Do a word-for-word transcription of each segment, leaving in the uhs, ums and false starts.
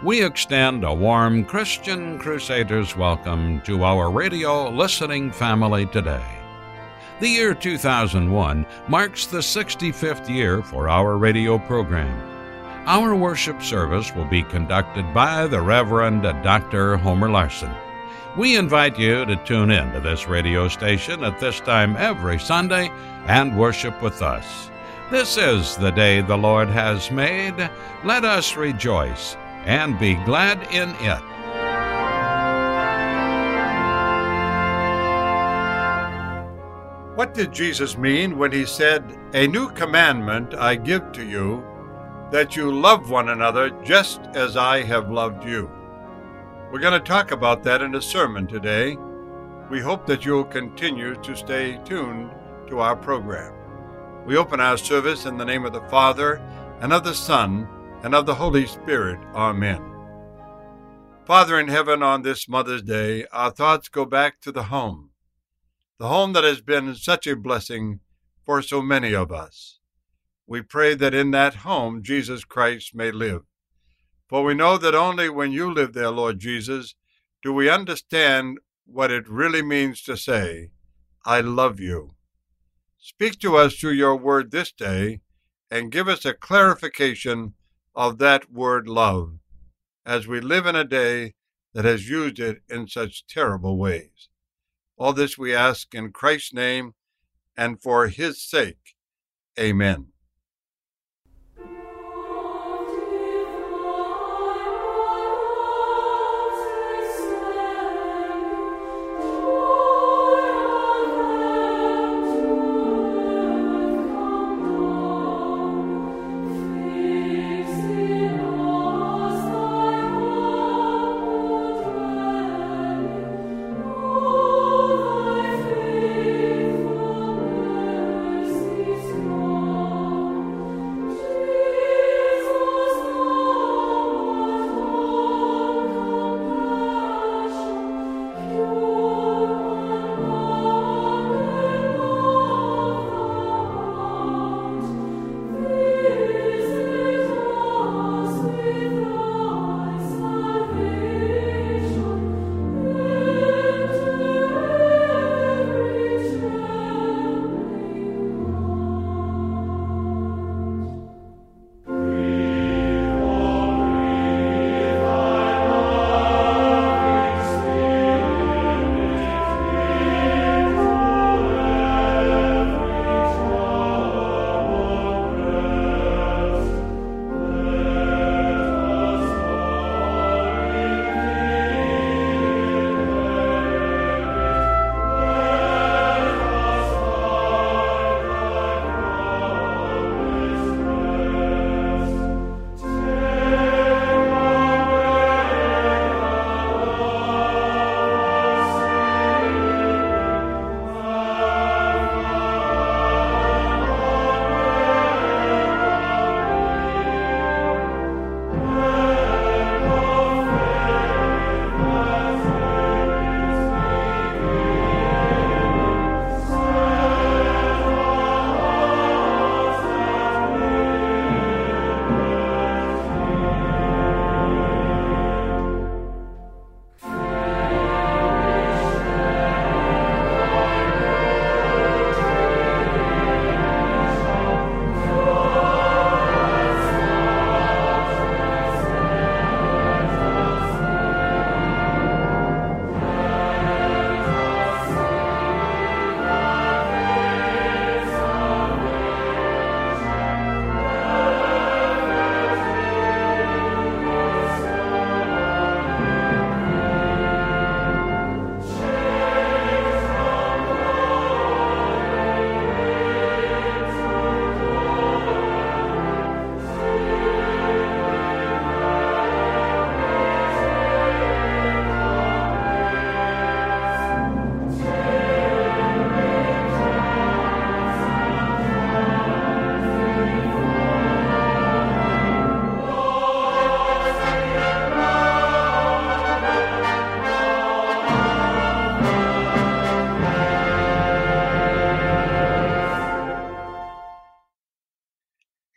we extend a warm Christian Crusaders welcome to our radio listening family today. The year two thousand one marks the sixty-fifth year for our radio program. Our worship service will be conducted by the Reverend Doctor Homer Larson. We invite you to tune in to this radio station at this time every Sunday and worship with us. This is the day the Lord has made. Let us rejoice and be glad in it. What did Jesus mean when he said, "A new commandment I give to you, that you love one another just as I have loved you"? We're going to talk about that in a sermon today. We hope that you'll continue to stay tuned to our program. We open our service in the name of the Father, and of the Son, and of the Holy Spirit. Amen. Father in heaven, on this Mother's Day, our thoughts go back to the home, the home that has been such a blessing for so many of us. We pray that in that home Jesus Christ may live. For we know that only when you live there, Lord Jesus, do we understand what it really means to say, "I love you." Speak to us through your word this day and give us a clarification of that word love, as we live in a day that has used it in such terrible ways. All this we ask in Christ's name and for his sake. Amen. Oh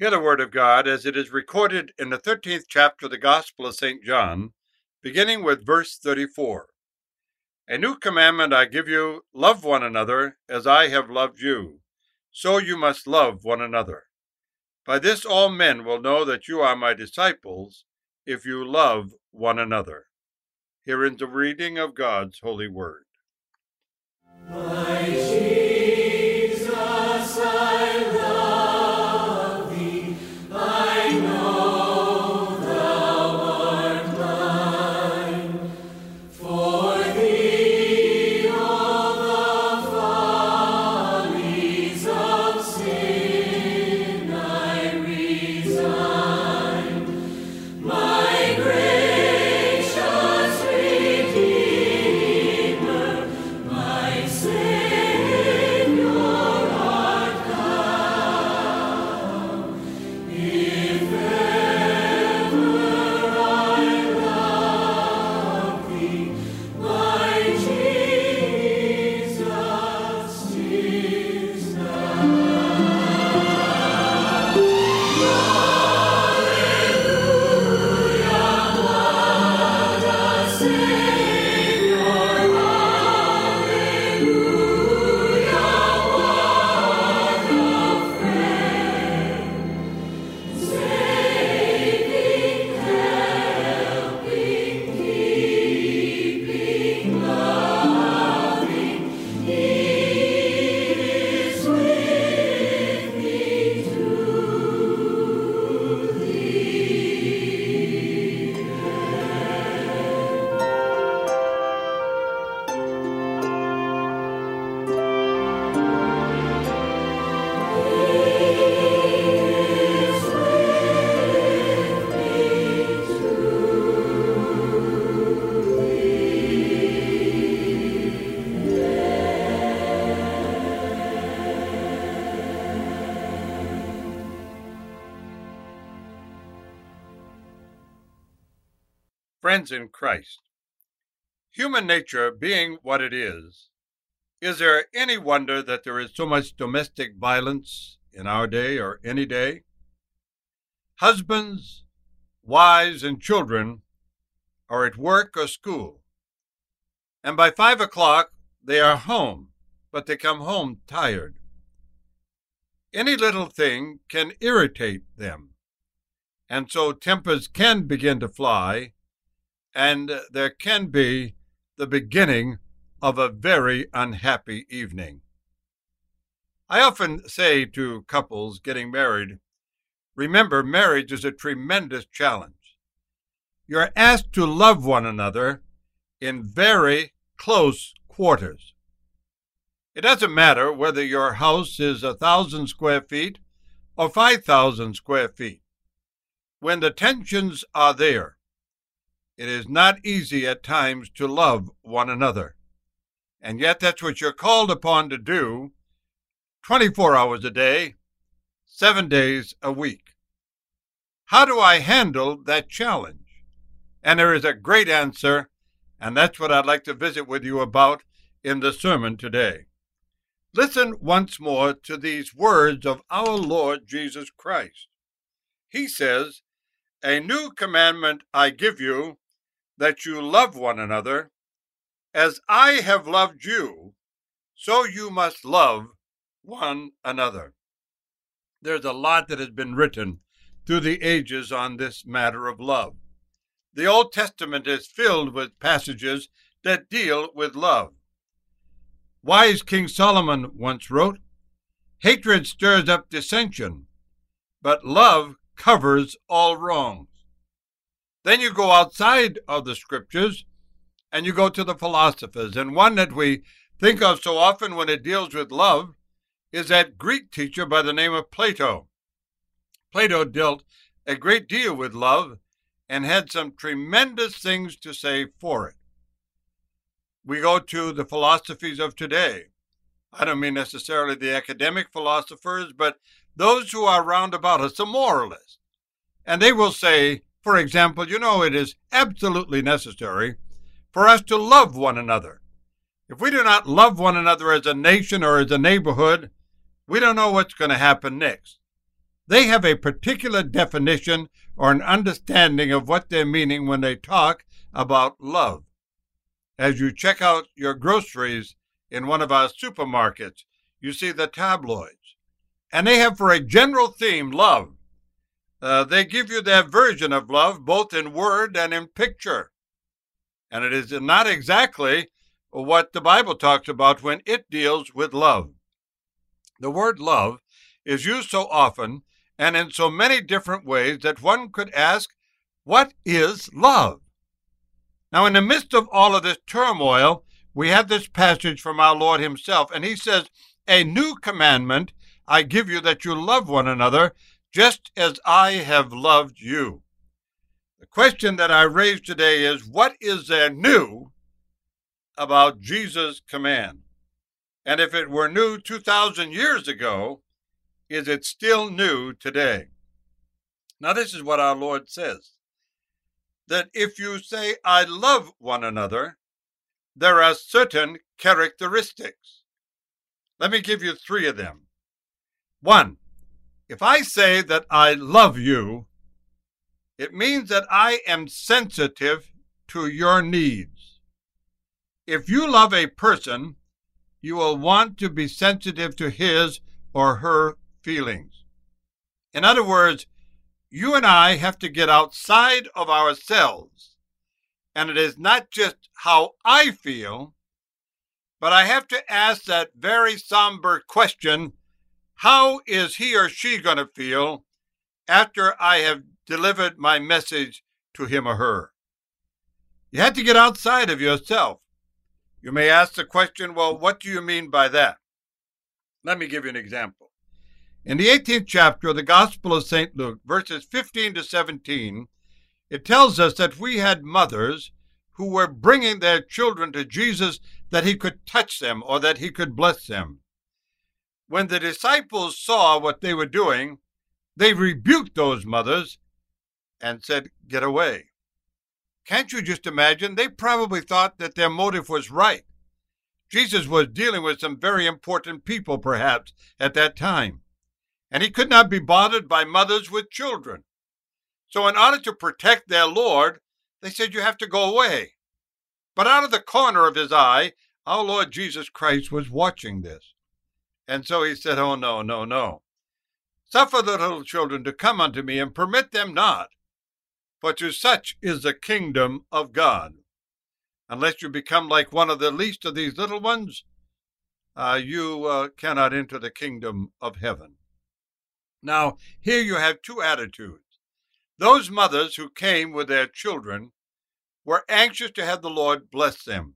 Hear the word of God as it is recorded in the thirteenth chapter of the Gospel of Saint John, beginning with verse thirty-four. A new commandment I give you, love one another as I have loved you. So you must love one another. By this all men will know that you are my disciples, if you love one another. Here is the reading of God's holy word. My Jesus, I love thee. I know thou art mine. For thee all the follies of sin I resign. My gracious Redeemer, my Savior art thou. If ever I love thee, my Jesus, 'tis thou. Hallelujah, what a Savior, hallelujah, what a friend, saving, helping, keeping, loving, He is with me to the Friends in Christ, human nature being what it is, is there any wonder that there is so much domestic violence in our day or any day? Husbands, wives, and children are at work or school, and by five o'clock they are home, but they come home tired. Any little thing can irritate them, and so tempers can begin to fly, and there can be the beginning of a very unhappy evening. I often say to couples getting married, remember, marriage is a tremendous challenge. You're asked to love one another in very close quarters. It doesn't matter whether your house is a thousand square feet or five thousand square feet. When the tensions are there, it is not easy at times to love one another. And yet that's what you're called upon to do twenty-four hours a day, seven days a week. How do I handle that challenge? And there is a great answer, and that's what I'd like to visit with you about in the sermon today. Listen once more to these words of our Lord Jesus Christ. He says, "A new commandment I give you, that you love one another. As I have loved you, so you must love one another." There's a lot that has been written through the ages on this matter of love. The Old Testament is filled with passages that deal with love. Wise King Solomon once wrote, "Hatred stirs up dissension, but love covers all wrongs." Then you go outside of the scriptures and you go to the philosophers. And one that we think of so often when it deals with love is that Greek teacher by the name of Plato. Plato dealt a great deal with love and had some tremendous things to say for it. We go to the philosophies of today. I don't mean necessarily the academic philosophers, but those who are round about us, the moralists. And they will say, for example, you know, it is absolutely necessary for us to love one another. If we do not love one another as a nation or as a neighborhood, we don't know what's going to happen next. They have a particular definition or an understanding of what they're meaning when they talk about love. As you check out your groceries in one of our supermarkets, you see the tabloids. And they have for a general theme love. Uh, they give you their version of love, both in word and in picture. And it is not exactly what the Bible talks about when it deals with love. The word love is used so often and in so many different ways that one could ask, what is love? Now, in the midst of all of this turmoil, we have this passage from our Lord himself, and he says, a new commandment I give you, that you love one another, just as I have loved you. The question that I raise today is, what is there new about Jesus' command? And if it were new two thousand years ago, is it still new today? Now, this is what our Lord says, that if you say, I love one another, there are certain characteristics. Let me give you three of them. One, if I say that I love you, it means that I am sensitive to your needs. If you love a person, you will want to be sensitive to his or her feelings. In other words, you and I have to get outside of ourselves. And it is not just how I feel, but I have to ask that very somber question, how is he or she going to feel after I have delivered my message to him or her? You have to get outside of yourself. You may ask the question, well, what do you mean by that? Let me give you an example. In the eighteenth chapter of the Gospel of Saint Luke, verses fifteen to seventeen, it tells us that we had mothers who were bringing their children to Jesus that he could touch them or that he could bless them. When the disciples saw what they were doing, they rebuked those mothers and said, get away. Can't you just imagine? They probably thought that their motive was right. Jesus was dealing with some very important people, perhaps, at that time. And he could not be bothered by mothers with children. So in order to protect their Lord, they said, you have to go away. But out of the corner of his eye, our Lord Jesus Christ was watching this. And so he said, oh, no, no, no. Suffer the little children to come unto me, and permit them not. For to such is the kingdom of God. Unless you become like one of the least of these little ones, uh, you uh, cannot enter the kingdom of heaven. Now, here you have two attitudes. Those mothers who came with their children were anxious to have the Lord bless them.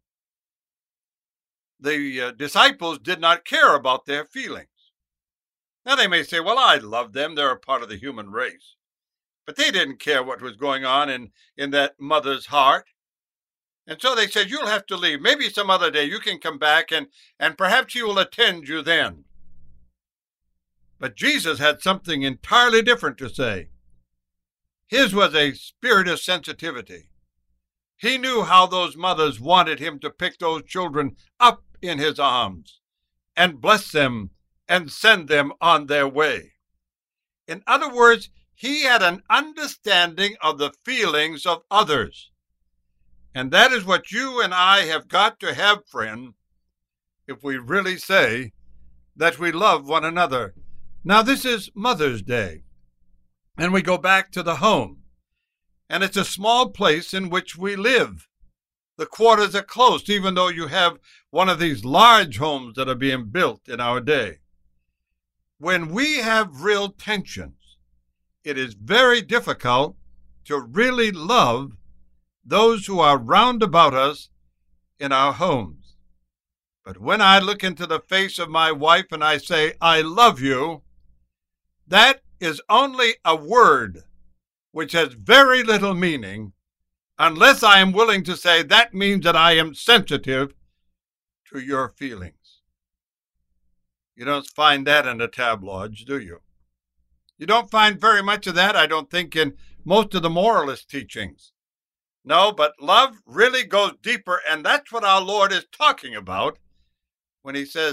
The uh, disciples did not care about their feelings. Now, they may say, well, I love them. They're a part of the human race. But they didn't care what was going on in, in that mother's heart. And so they said, you'll have to leave. Maybe some other day you can come back and, and perhaps he will attend you then. But Jesus had something entirely different to say. His was a spirit of sensitivity. He knew how those mothers wanted him to pick those children up in his arms and bless them and send them on their way. In other words, he had an understanding of the feelings of others. And that is what you and I have got to have, friend, if we really say that we love one another. Now, this is Mother's Day, and we go back to the home, and it's a small place in which we live. The quarters are close, even though you have one of these large homes that are being built in our day. When we have real tensions, it is very difficult to really love those who are round about us in our homes. But when I look into the face of my wife and I say, I love you, that is only a word which has very little meaning unless I am willing to say that means that I am sensitive to your feelings. You don't find that in the tabloids, do you? You don't find very much of that, I don't think, in most of the moralist teachings. No, but love really goes deeper, and that's what our Lord is talking about when he says,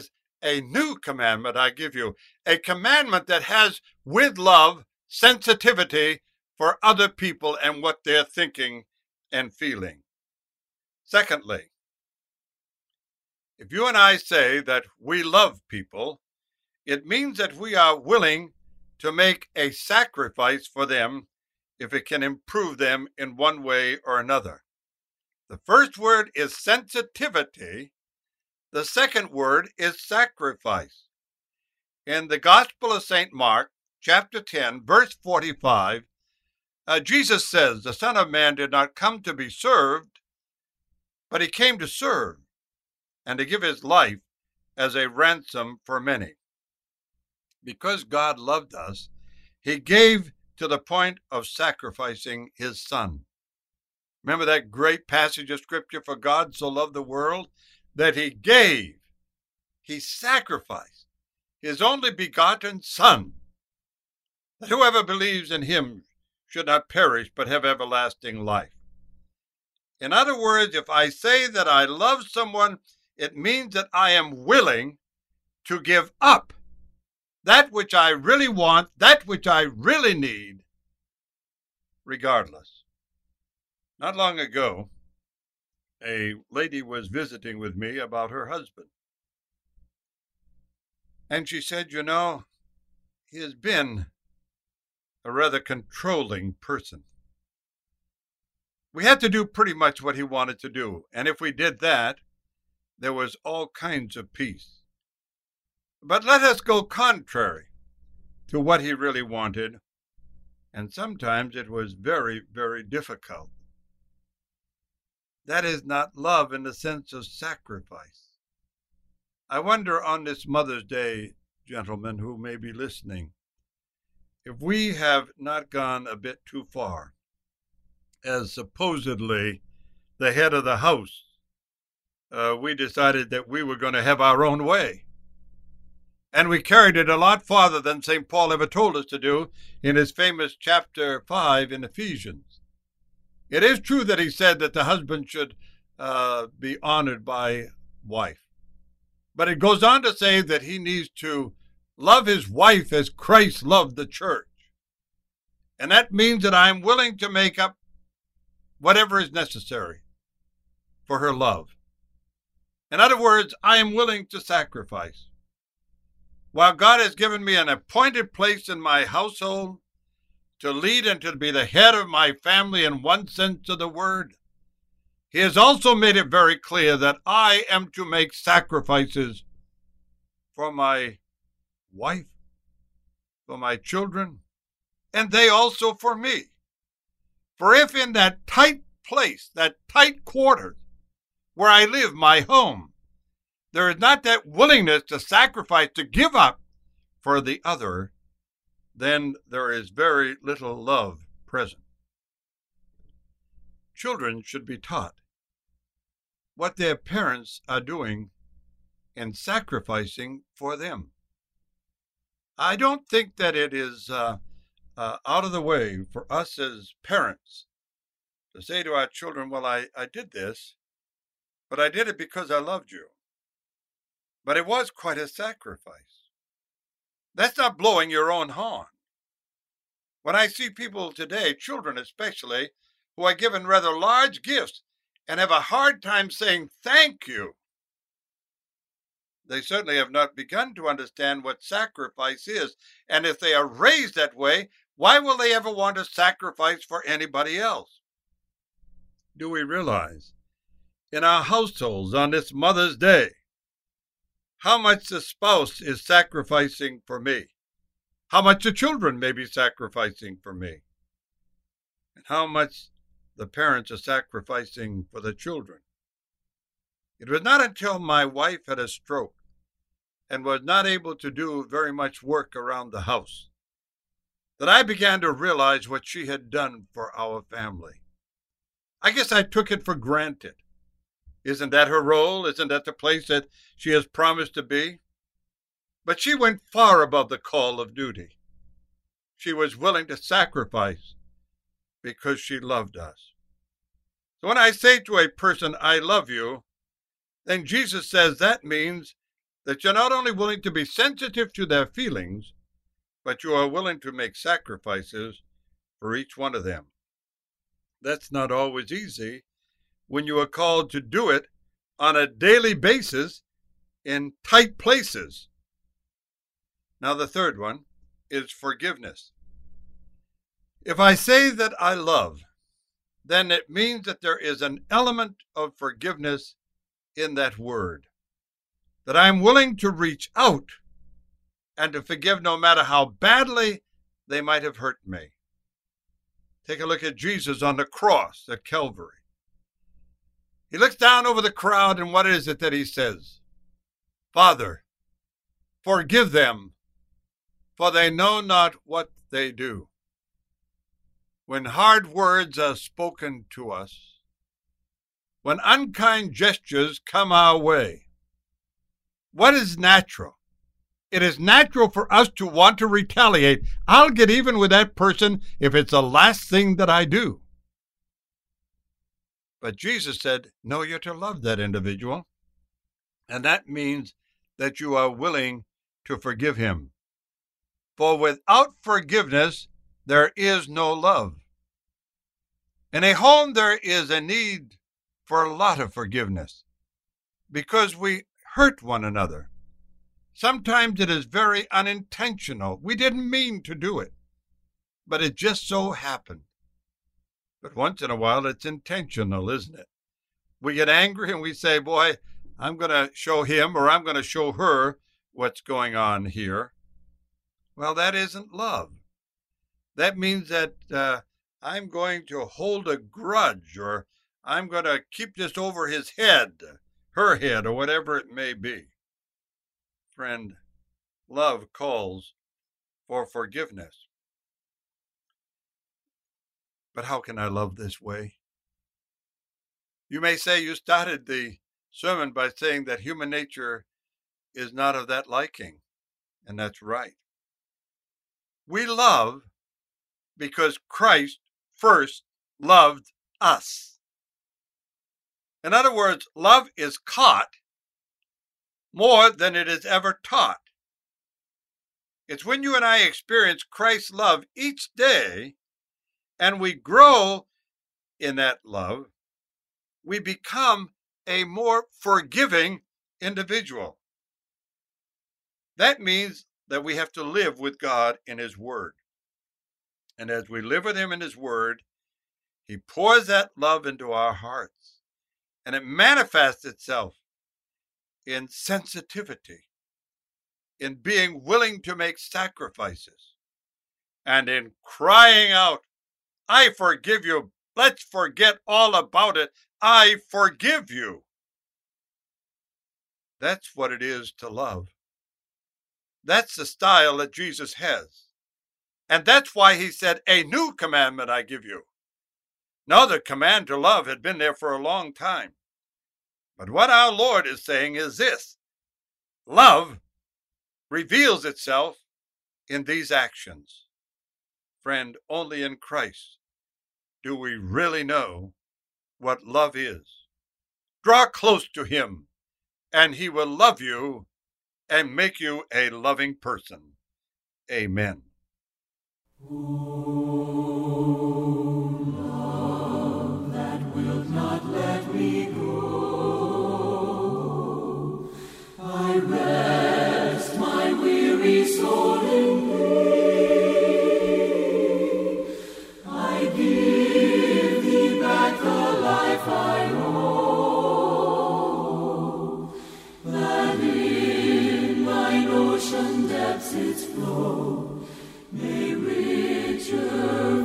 A new commandment I give you, a commandment that has with love sensitivity for other people and what they're thinking and feeling. Secondly, if you and I say that we love people, it means that we are willing to make a sacrifice for them if it can improve them in one way or another. The first word is sensitivity. The second word is sacrifice. In the Gospel of Saint Mark, chapter ten, verse forty-five, uh, Jesus says, "The Son of Man did not come to be served, but he came to serve and to give his life as a ransom for many." Because God loved us, he gave to the point of sacrificing his Son. Remember that great passage of Scripture, "For God so loved the world that he gave," he sacrificed his only begotten Son, that whoever believes in him should not perish but have everlasting life. In other words, if I say that I love someone, it means that I am willing to give up that which I really want, that which I really need, regardless. Not long ago, a lady was visiting with me about her husband. And she said, you know, he has been a rather controlling person. We had to do pretty much what he wanted to do. And if we did that, there was all kinds of peace. But let us go contrary to what he really wanted. And sometimes it was very, very difficult. That is not love in the sense of sacrifice. I wonder on this Mother's Day, gentlemen who may be listening, if we have not gone a bit too far, as supposedly the head of the house, uh, we decided that we were going to have our own way. And we carried it a lot farther than Saint Paul ever told us to do in his famous chapter five in Ephesians. It is true that he said that the husband should uh, be honored by wife. But it goes on to say that he needs to love his wife as Christ loved the church. And that means that I'm willing to make up whatever is necessary for her love. In other words, I am willing to sacrifice. While God has given me an appointed place in my household to lead and to be the head of my family in one sense of the word, he has also made it very clear that I am to make sacrifices for my wife, for my children, and they also for me. For if in that tight place, that tight quarters where I live, my home, there is not that willingness to sacrifice, to give up for the other, then there is very little love present. Children should be taught what their parents are doing and sacrificing for them. I don't think that it is uh, uh, out of the way for us as parents to say to our children, well, I, I did this, but I did it because I loved you. But it was quite a sacrifice. That's not blowing your own horn. When I see people today, children especially, who are given rather large gifts and have a hard time saying thank you, they certainly have not begun to understand what sacrifice is. And if they are raised that way, why will they ever want to sacrifice for anybody else? Do we realize in our households on this Mother's Day how much the spouse is sacrificing for me, how much the children may be sacrificing for me, and how much the parents are sacrificing for the children? It was not until my wife had a stroke and was not able to do very much work around the house that I began to realize what she had done for our family. I guess I took it for granted. Isn't that her role? Isn't that the place that she has promised to be? But she went far above the call of duty. She was willing to sacrifice because she loved us. So when I say to a person, I love you, then Jesus says that means that you're not only willing to be sensitive to their feelings, but you are willing to make sacrifices for each one of them. That's not always easy when you are called to do it on a daily basis in tight places. Now, the third one is forgiveness. If I say that I love, then it means that there is an element of forgiveness in that word, that I'm willing to reach out and to forgive no matter how badly they might have hurt me. Take a look at Jesus on the cross at Calvary. He looks down over the crowd, and what is it that he says? Father, forgive them, for they know not what they do. When hard words are spoken to us, when unkind gestures come our way, what is natural? It is natural for us to want to retaliate. I'll get even with that person if it's the last thing that I do. But Jesus said, no, you're to love that individual. And that means that you are willing to forgive him. For without forgiveness, there is no love. In a home, there is a need for a lot of forgiveness because we hurt one another. Sometimes it is very unintentional. We didn't mean to do it, but it just so happened. But once in a while, it's intentional, isn't it? We get angry and we say, boy, I'm going to show him or I'm going to show her what's going on here. Well, that isn't love. That means that uh, I'm going to hold a grudge, or I'm going to keep this over his head, her head, or whatever it may be. Friend, love calls for forgiveness. But how can I love this way? You may say you started the sermon by saying that human nature is not of that liking, and that's right. We love because Christ first loved us. In other words, love is caught more than it is ever taught. It's when you and I experience Christ's love each day and we grow in that love, we become a more forgiving individual. That means that we have to live with God in his word. And as we live with him in his word, he pours that love into our hearts. And it manifests itself in sensitivity, in being willing to make sacrifices, and in crying out, I forgive you. Let's forget all about it. I forgive you. That's what it is to love. That's the style that Jesus has. And that's why he said, a new commandment I give you. No, the command to love had been there for a long time. But what our Lord is saying is this: love reveals itself in these actions. Friend, only in Christ do we really know what love is. Draw close to him, and he will love you and make you a loving person. Amen. I rest my weary soul in thee. I give thee back the life I owe, that in thine ocean depths its flow may richer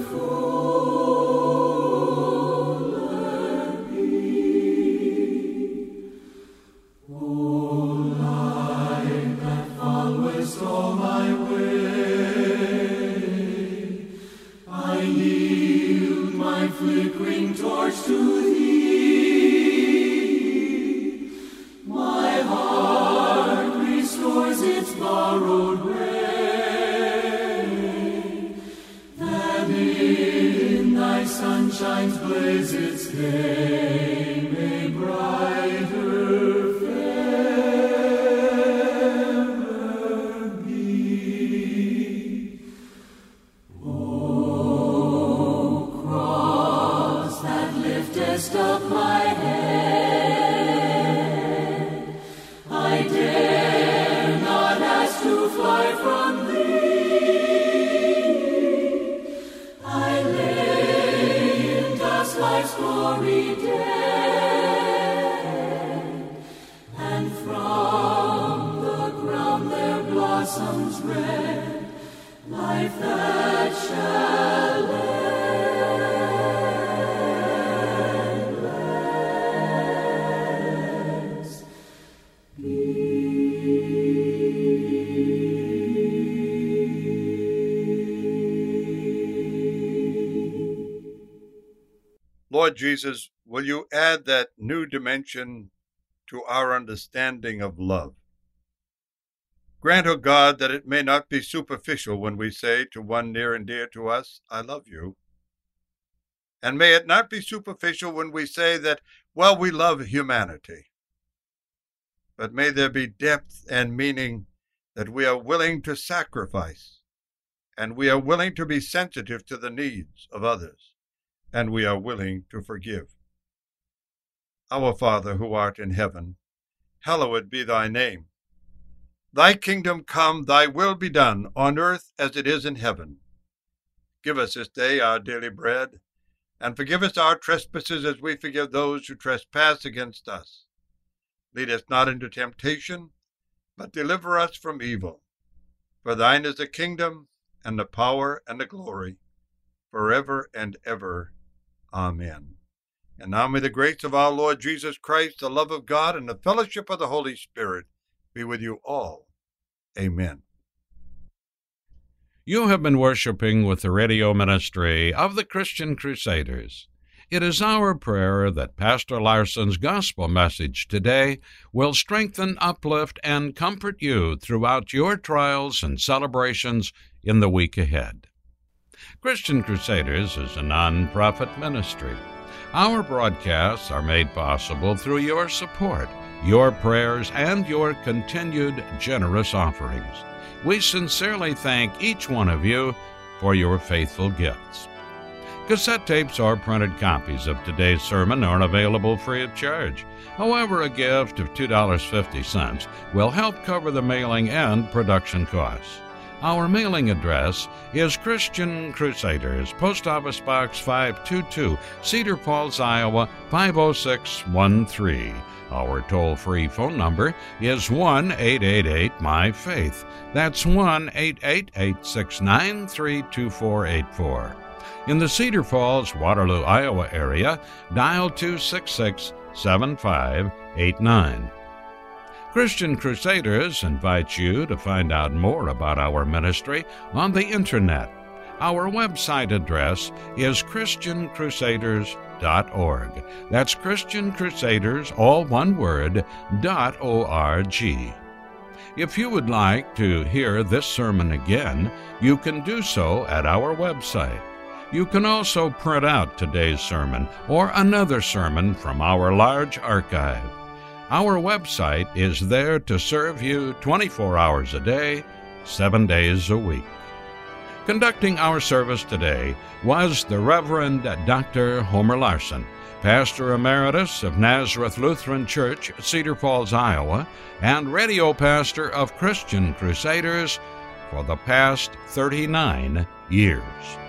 Lord Jesus, will you add that new dimension to our understanding of love? Grant, O God, that it may not be superficial when we say to one near and dear to us, I love you. And may it not be superficial when we say that, well, we love humanity. But may there be depth and meaning that we are willing to sacrifice, and we are willing to be sensitive to the needs of others, and we are willing to forgive. Our Father who art in heaven, hallowed be thy name. Thy kingdom come, thy will be done, on earth as it is in heaven. Give us this day our daily bread, and forgive us our trespasses as we forgive those who trespass against us. Lead us not into temptation, but deliver us from evil. For thine is the kingdom, and the power, and the glory, forever and ever. Amen. And now may the grace of our Lord Jesus Christ, the love of God, and the fellowship of the Holy Spirit be with you all. Amen. You have been worshiping with the radio ministry of the Christian Crusaders. It is our prayer that Pastor Larson's gospel message today will strengthen, uplift, and comfort you throughout your trials and celebrations in the week ahead. Christian Crusaders is a non-profit ministry. Our broadcasts are made possible through your support, your prayers, and your continued generous offerings. We sincerely thank each one of you for your faithful gifts. Cassette tapes or printed copies of today's sermon are available free of charge. However, a gift of two dollars and fifty cents will help cover the mailing and production costs. Our mailing address is Christian Crusaders, Post Office Box five two two, Cedar Falls, Iowa five oh six one three. Our toll-free phone number is one eight eight eight M Y Faith. That's one eight eight eight, six nine three, two four eight four. In the Cedar Falls, Waterloo, Iowa area, dial two six six, seven five eight nine. Christian Crusaders invites you to find out more about our ministry on the Internet. Our website address is Christian Crusaders dot org. That's Christian Crusaders, all one word, dot O R G. If you would like to hear this sermon again, you can do so at our website. You can also print out today's sermon or another sermon from our large archive. Our website is there to serve you twenty-four hours a day, seven days a week. Conducting our service today was the Reverend Doctor Homer Larson, Pastor Emeritus of Nazareth Lutheran Church, Cedar Falls, Iowa, and radio pastor of Christian Crusaders for the past thirty-nine years.